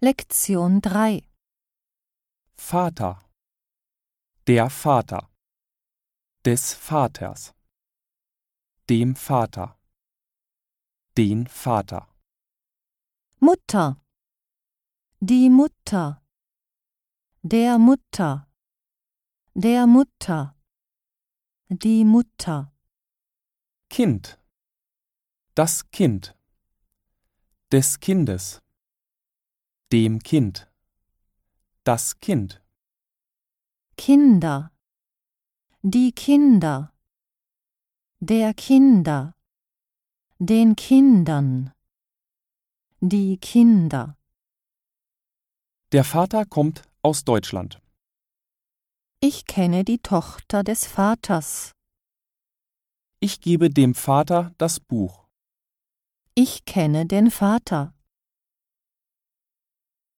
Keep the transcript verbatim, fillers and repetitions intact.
Lektion drei. Vater. Der Vater. Des Vaters. Dem Vater. Den Vater. Mutter. Die Mutter. Der Mutter. Der Mutter. Die Mutter. Kind. Das Kind. Des Kindes. Dem Kind. Das Kind. Kinder. Die Kinder. Der Kinder. Den Kindern. Die Kinder. Der Vater kommt aus Deutschland. Ich kenne die Tochter des Vaters. Ich gebe dem Vater das Buch. Ich kenne den Vater.